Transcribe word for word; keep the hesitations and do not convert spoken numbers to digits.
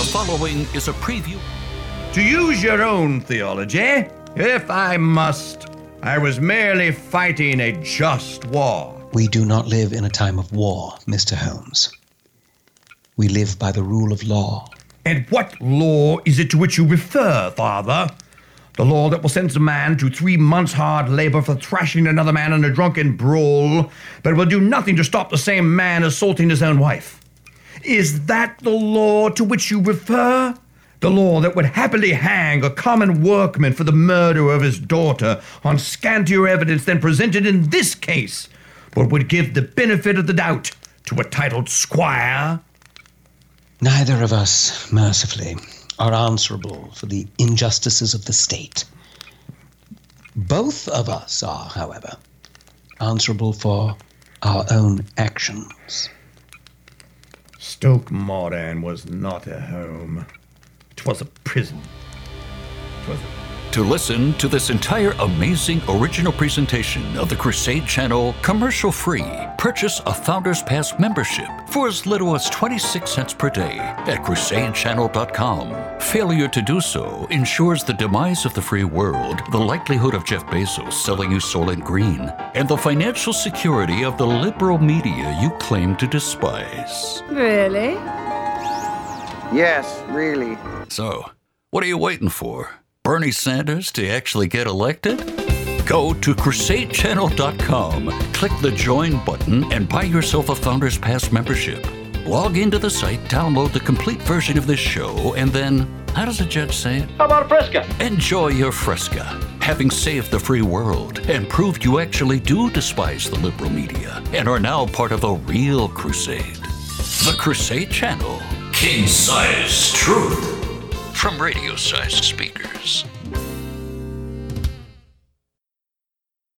following is a preview. To use your own theology, if I must, I was merely fighting a just war. We do not live in a time of war, Mister Holmes. We live by the rule of law. And what law is it to which you refer, Father? The law that will sentence a man to three months' hard labor for thrashing another man in a drunken brawl, but will do nothing to stop the same man assaulting his own wife. Is that the law to which you refer? The law that would happily hang a common workman for the murder of his daughter on scantier evidence than presented in this case, but would give the benefit of the doubt to a titled squire? Neither of us, mercifully, are answerable for the injustices of the state. Both of us are, however, answerable for our own actions. Stoke Moran was not a home. 'Twas a prison. 'Twas a... To listen to this entire amazing original presentation of the Crusade Channel commercial-free, purchase a Founders Pass membership for as little as twenty-six cents per day at crusade channel dot com. Failure to do so ensures the demise of the free world, the likelihood of Jeff Bezos selling you Soylent Green, and the financial security of the liberal media you claim to despise. Really? Yes, really. So, what are you waiting for? Bernie Sanders to actually get elected? Go to crusade channel dot com, click the join button, and buy yourself a Founders Pass membership. Log into the site, download the complete version of this show, and then, how does the judge say it? How about a Fresca? Enjoy your Fresca, having saved the free world and proved you actually do despise the liberal media and are now part of a real crusade. The Crusade Channel. King-size truth. From radio-sized speakers.